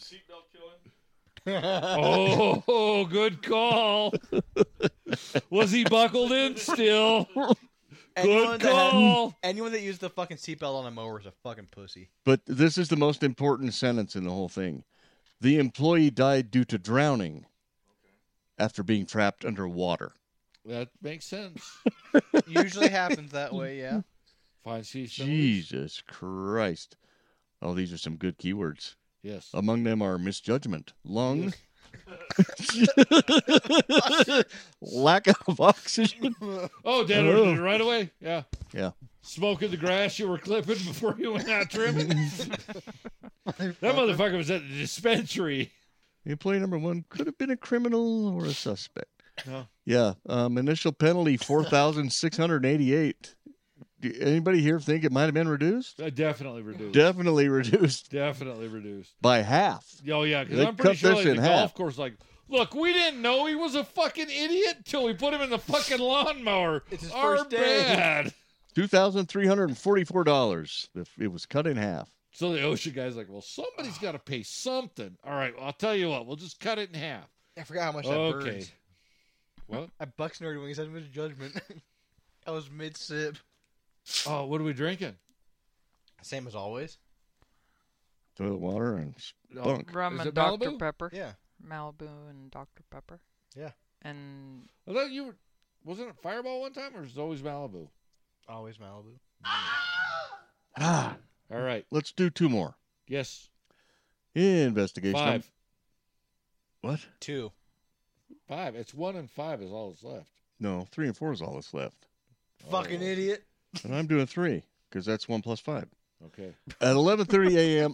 A: Oh, good call. Was he buckled in still? Good call.
E: Anyone that used the fucking seatbelt on a mower is a fucking pussy.
B: But this is the most important sentence in the whole thing. The employee died due to drowning after being trapped underwater.
A: That makes sense.
E: Usually happens that way, yeah.
A: Fine sea stomachs.
B: Jesus Christ. Oh, these are some good keywords.
A: Yes.
B: Among them are misjudgment, lung, lack of oxygen.
A: Oh, Dad ordered it right away? Yeah.
B: Yeah.
A: Smoking the grass you were clipping before you went out trimming? That motherfucker was at the dispensary.
B: Employee number 1 could have been a criminal or a suspect.
A: No.
B: Yeah. Initial penalty, $4,688. Anybody here think it might have been reduced?
A: Definitely reduced.
B: Definitely reduced
A: Definitely reduced.
B: by half.
A: Oh, yeah, because
B: They
A: I'm pretty
B: cut
A: sure
B: this
A: like,
B: in
A: the golf
B: half.
A: course, like, look, we didn't know he was a fucking idiot until we put him in the fucking lawnmower.
E: It's his
A: Our
E: first day.
A: bad.
B: $2,344. It was cut in half.
A: So the OSHA guy's like, well, somebody's got to pay something. All right, well, I'll tell you what. We'll just cut it in half.
E: I forgot how much that
A: Okay.
E: burns.
A: What?
E: I bucksnarted when he said misjudgment. I was mid-sip.
A: Oh, what are we drinking?
E: Same as always.
B: Toilet water and spunk.
C: Rum
A: Is
C: and
A: it
C: Dr.
A: Malibu?
C: Pepper.
E: Yeah.
C: Malibu and Dr. Pepper.
E: Yeah.
C: And
A: I thought you were, wasn't it Fireball one time, or was it always Malibu?
E: Always Malibu.
B: Ah,
A: All right.
B: let's do 2 more.
A: Yes.
B: Investigation.
A: 5.
B: What?
E: 2.
A: 5. It's 1 and 5 is all that's left.
B: No, 3 and 4 is all that's left.
E: Fucking idiot.
B: And I'm doing 3 because that's 1 plus 5.
A: Okay.
B: At 11:30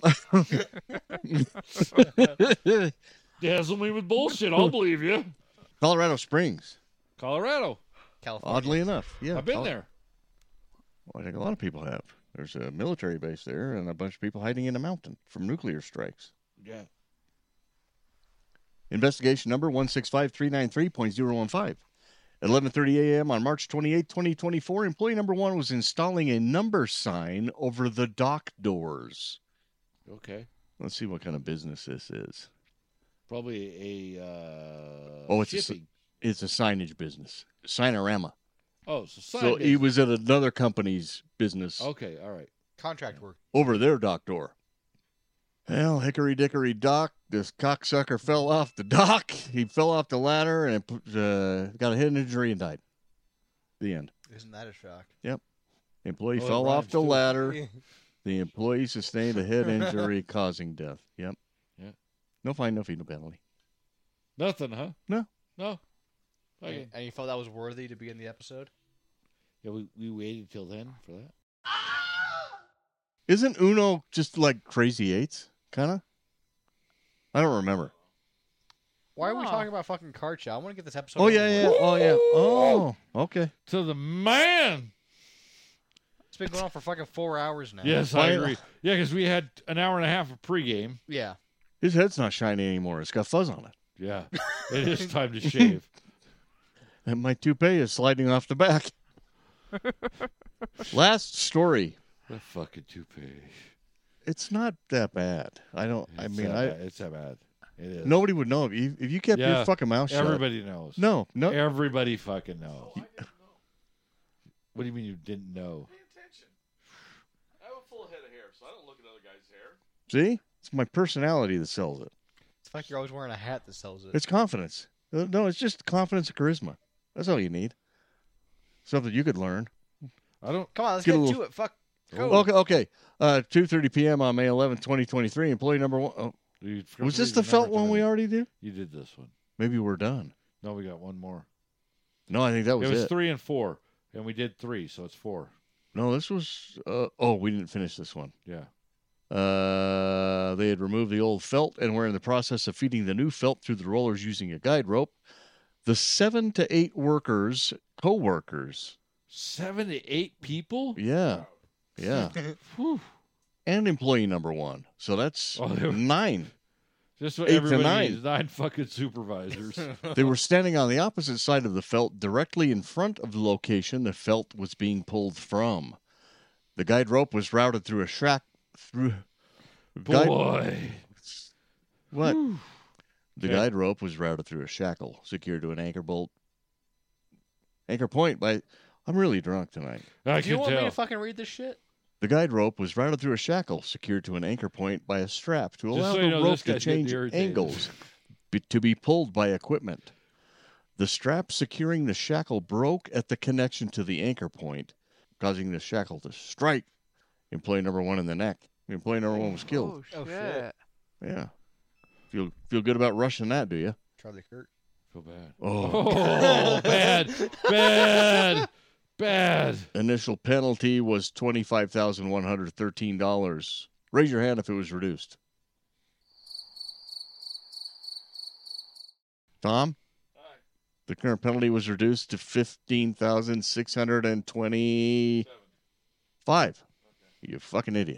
B: a.m.
A: Dazzle me with bullshit. I'll believe you.
B: Colorado Springs.
A: Colorado.
E: California.
B: Oddly enough, yeah,
A: I've been there.
B: Well, I think a lot of people have. There's a military base there and a bunch of people hiding in a mountain from nuclear strikes.
A: Yeah.
B: Investigation number 165393.015. At 11:30 a.m. on March 28, 2024, employee number 1 was installing a number sign over the dock doors.
A: Okay.
B: Let's see what kind of business this is.
A: Probably a
B: It's
A: shipping.
B: it's a signage business. Signorama.
A: Oh, so sign
B: So he
A: business.
B: was at another company's business
A: Okay, all right.
E: Contract work.
B: over their dock door. Well, hickory dickory dock, this cocksucker fell off the dock. He fell off the ladder and got a head injury and died. The end.
E: Isn't that a shock?
B: The employee
A: Oh, it
B: fell off
A: rhymes,
B: the
A: too.
B: ladder. The employee sustained a head injury causing death. Yep.
A: Yeah.
B: No fine, no fee, no penalty.
A: Nothing, huh?
B: No.
A: No. Okay.
E: And you felt that was worthy to be in the episode?
A: Yeah, we waited till then for that.
B: Isn't Uno just like Crazy Eights? Kind of? I don't remember.
E: Why are we
C: No.
E: talking about fucking card show? I want to get this episode.
B: Oh,
E: over
B: yeah, yeah.
E: with.
B: Oh, yeah. Oh, okay.
A: To the man.
E: It's been going on for fucking 4 hours now.
A: Yes, I agree. Yeah, because we had an hour and a half of pregame.
E: Yeah.
B: His head's not shiny anymore. It's got fuzz on it.
A: Yeah. It is time to shave.
B: And my toupee is sliding off the back. Last story.
A: The fucking toupee.
B: It's not that bad.
A: It's that bad. It is.
B: Nobody would know if you kept
A: Yeah,
B: your fucking mouth shut.
A: Everybody knows.
B: No.
A: Everybody fucking knows. What do you mean you didn't know?
G: Pay attention. I have a full head of hair, so I don't look at other guys' hair.
B: See? It's my personality that sells it.
E: It's like you're always wearing a hat that sells it.
B: It's confidence. No, it's just confidence and charisma. That's all you need. Something you could learn.
A: I don't.
E: Come on, let's
B: Get
E: get,
B: a
E: to
B: little-
E: it. Fuck. Go.
B: Okay. 2:30 p.m. on May 11, 2023. Employee number 1. Oh,
A: You forgot
B: was
A: to
B: this
A: leave
B: the
A: the
B: felt
A: number
B: one
A: to
B: we
A: me.
B: already did?
A: You did this one.
B: Maybe we're done.
A: No, we got one more.
B: No, I think that was
A: It was
B: it.
A: 3 and 4, and we did 3, so it's 4.
B: No, this was. We didn't finish this one.
A: Yeah.
B: They had removed the old felt and were in the process of feeding the new felt through the rollers using a guide rope. The 7 to 8 co-workers.
A: 7 to 8 people?
B: Yeah.
A: Whew.
B: And employee number 1. So that's
A: Oh, they were-
B: 9.
A: Just what
B: 8 to
A: everybody
B: 9.
A: needs. 9 fucking supervisors.
B: They were standing on the opposite side of the felt, directly in front of the location the felt was being pulled from. The guide rope was routed through a shack.
A: Boy.
B: What?
A: Whew.
B: The
A: Okay.
B: guide rope was routed through a shackle secured to an anchor point by. I'm really drunk tonight.
A: I
E: Do you
A: can
E: want me
A: tell.
E: to fucking read this shit?
B: The guide rope was routed through a shackle secured to an anchor point by a strap to allow
A: so
B: the
A: you know,
B: rope
A: this
B: to
A: guy's getting
B: change
A: irritated.
B: angles to be pulled by equipment. The strap securing the shackle broke at the connection to the anchor point, causing the shackle to strike employee number 1 in the neck. Employee number 1 was killed.
C: Oh, shit.
E: shit.
B: Yeah. Feel good about rushing that, do you?
E: Charlie Kirk.
A: Feel bad.
B: Oh.
A: Bad.
B: Initial penalty was $25,113. Raise your hand if it was reduced. Tom? The current penalty was reduced to $15,625. You fucking idiot.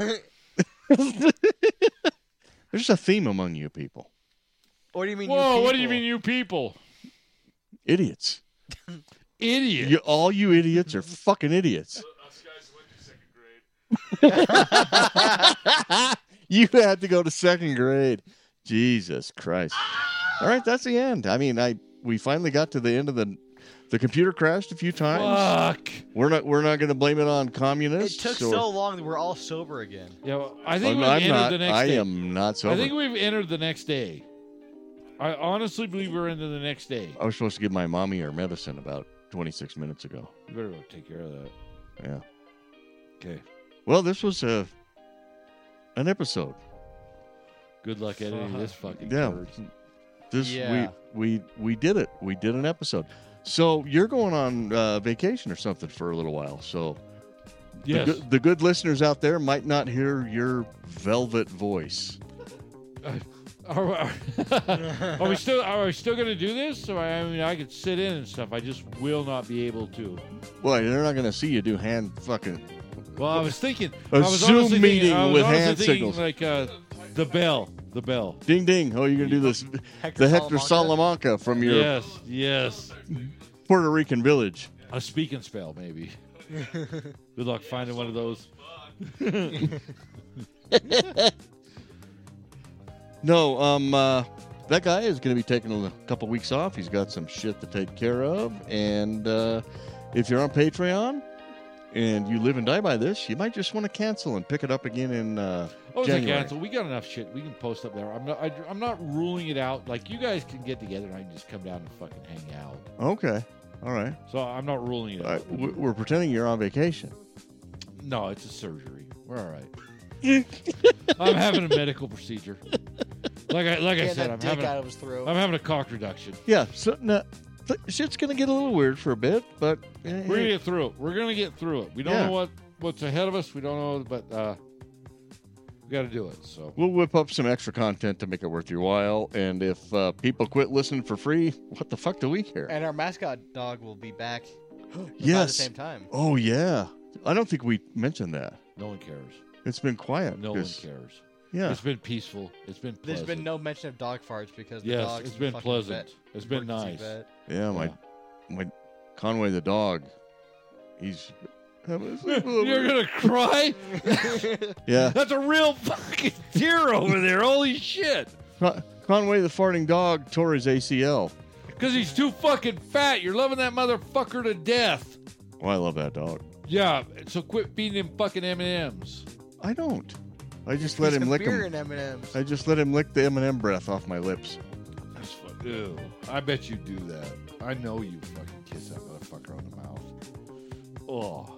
B: There's a theme among you people.
E: What do you mean?
A: Whoa, what do you mean, you people?
B: Idiots.
A: Idiot.
B: All you idiots are fucking idiots.
G: Us guys went to second grade.
B: You had to go to second grade. Jesus Christ. All right, that's the end. I mean, we finally got to the end of the computer crashed a few times.
A: Fuck.
B: We're not going to blame it on
E: It
B: communists.
E: took so long that we're all sober again.
A: Yeah, well, I think
B: I'm
A: we've entered
B: not.
A: the next
B: I
A: day.
B: am not sober.
A: I think we've entered the next day. I honestly believe we're into the next day.
B: I was supposed to give my mommy her medicine about 26 minutes ago.
A: You better go take care of that.
B: Yeah.
A: Okay.
B: Well, this was an episode.
A: Good luck editing this fucking
B: Yeah.
A: turd.
E: Yeah.
B: we did it. We did an episode. So you're going on vacation or something for a little while. So
A: Yes.
B: the good listeners out there might not hear your velvet voice.
A: Are we still going to do this? So I mean, I could sit in and stuff. I just will not be able to.
B: Well, they're not going to see you do hand fucking.
A: Well, I was thinking
B: A
A: I was
B: Zoom
A: honestly thinking-
B: meeting
A: I was
B: with
A: honestly
B: hand
A: thinking,
B: signals.
A: like the bell.
B: Ding ding. Oh, you're going to do this. The Hector Salamanca from your
A: Yes.
B: Puerto Rican village.
A: A speak and spell, maybe. Good luck finding one of those.
B: No, that guy is going to be taking a couple weeks off. He's got some shit to take care of. And if you're on Patreon and you live and die by this, you might just want to cancel and pick it up again in January.
A: Cancel. We got enough shit. We can post up there. I'm not ruling it out. Like, you guys can get together and I can just come down and fucking hang out.
B: Okay. All right.
A: So I'm not ruling it out.
B: We're pretending you're on vacation.
A: No, it's a surgery. We're all right. I'm having a medical procedure. Like I said, I'm
E: out of his throat.
A: having a cock reduction.
B: Yeah. So shit's going to get a little weird for a bit, but
A: We're gonna get through it. We're gonna get through it. We don't
B: Yeah.
A: know what's ahead of us. We don't know, but we got to do it. So
B: we'll whip up some extra content to make it worth your while. And if people quit listening for free, what the fuck do we care?
E: And our mascot dog will be back about the
B: Yes.
E: same time.
B: Oh, yeah. I don't think we mentioned that.
A: no one cares.
B: It's been quiet.
A: No one
B: 'cause-
A: cares.
B: Yeah.
A: It's been peaceful. It's been
E: There's
A: pleasant.
E: been no mention of dog farts because the
A: Yes,
E: dog's
A: it's been
E: fucking
A: pleasant.
E: vet.
A: It's been
E: Emergency
A: nice.
E: vet.
B: Yeah, my Conway the dog, he's having a
A: You're
B: sleepover.
A: gonna cry?
B: Yeah.
A: That's a real fucking tear over there. Holy shit!
B: Conway the farting dog tore his ACL.
A: Because he's too fucking fat. You're loving that motherfucker to death.
B: Oh, I love that dog.
A: Yeah. So quit feeding him fucking M&Ms.
B: I don't. I just let him
E: Some
B: lick
E: beer
B: him.
E: and M&Ms.
B: I just let him lick the M&M breath off my lips.
A: That's fuck. Ew. I bet you do that. I know you fucking kiss that motherfucker on the mouth. Oh.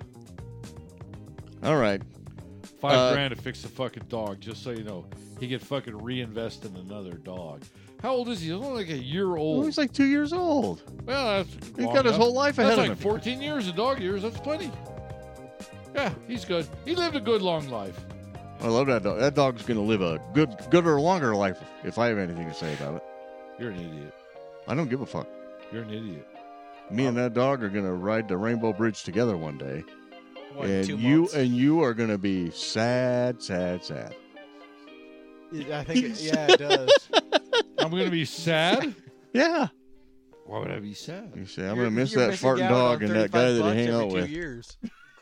B: All right.
A: $5,000 to fix the fucking dog, just so you know. He could fucking reinvest in another dog. How old is he? He's only like a year
B: Oh,
A: old.
B: he's like 2 years old.
A: Well, that's
B: He's
A: long
B: got his
A: enough.
B: whole life ahead
A: That's
B: of
A: like
B: him.
A: 14 years of dog years. That's plenty. Yeah, he's good. He lived a good long life.
B: I love that dog. That dog's going to live a good or longer life if I have anything to say about it.
A: You're an idiot.
B: I don't give a fuck.
A: You're an idiot.
B: Me and that dog are going to ride the Rainbow Bridge together one day.
E: What,
B: And
E: 2
B: you
E: months?
B: and you are going to be sad, sad, sad.
E: I think it does.
A: I'm going to be sad?
B: Yeah.
A: Why would I be sad?
B: You say, I'm
E: You're-
B: going to miss
E: you're
B: that
E: missing
B: farting
E: out
B: dog
E: on
B: and that guy that I
E: $35
B: hang
E: every
B: out
E: 2
B: with.
E: years.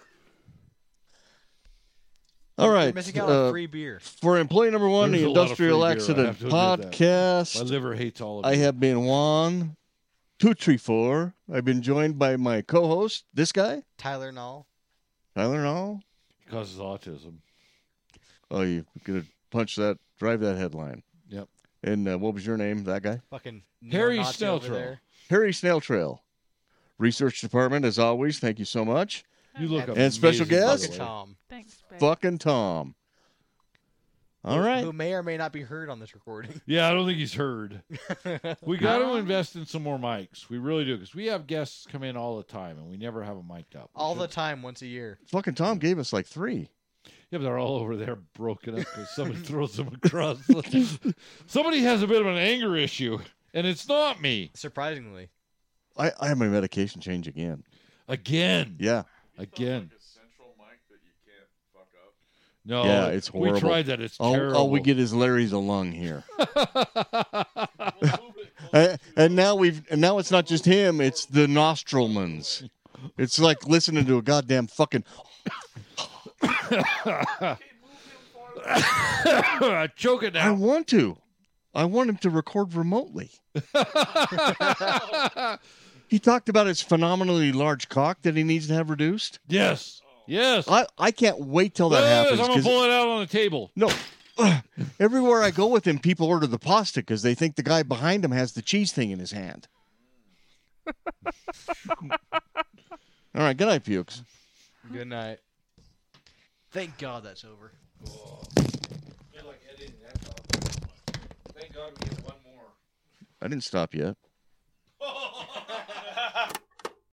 B: All
E: You're
B: right.
E: missing out on free beer.
B: For employee number one,
A: There's
B: the
A: a lot of
B: Industrial
A: free beer, I
B: Accident
A: have to admit that. My
B: Podcast.
A: liver hates all of
B: I
A: you.
B: have been Juan Tutrifor. I've been joined by my co-host, this guy,
E: Tyler Knoll.
B: Tyler Knoll.
A: It causes autism.
B: Oh, you're going to drive that headline.
A: Yep.
B: And what was your name, that guy?
E: Fucking
A: Harry
E: neo-Nazi over
A: Sneltro.
E: there.
B: Harry Snail Trail. Research Department, as always, thank you so much.
A: You look
B: And special
A: amazing, by the
B: guest?
A: way.
E: Tom,
C: Thanks, babe.
B: Fucking Tom. All right.
E: who may or may not be heard on this recording.
A: Yeah, I don't think he's heard. We got to invest in some more mics. We really do, because we have guests come in all the time, and we never have them mic'd up.
E: All the time, once a year.
B: Fucking Tom gave us like 3.
A: Yeah, but they're all over there broken up because somebody throws them across. Somebody has a bit of an anger issue, and it's not me.
E: Surprisingly.
B: I have my medication change again.
A: Again.
B: Yeah.
A: Again.
G: Like a central mic that you can't fuck up.
A: No.
B: Yeah, it's horrible.
A: We tried that. It's terrible.
B: All we get is Larry the Lung here.
G: We'll move it closer.
B: and now it's not just him, it's the Nostrilmans. It's like listening to a goddamn fucking
A: Choke it
B: I
A: now.
B: want to. I want him to record remotely. He talked about his phenomenally large cock that he needs to have reduced.
A: Yes. Yes.
B: I can't wait till that
A: Yes,
B: happens.
A: I'm going
B: 'cause-
A: to pull it out on the table.
B: No. Everywhere I go with him, people order the pasta because they think the guy behind him has the cheese thing in his hand. All right, good night, Pukes.
E: Good night. Thank God that's over.
A: Thank God we get one more.
B: I didn't stop yet.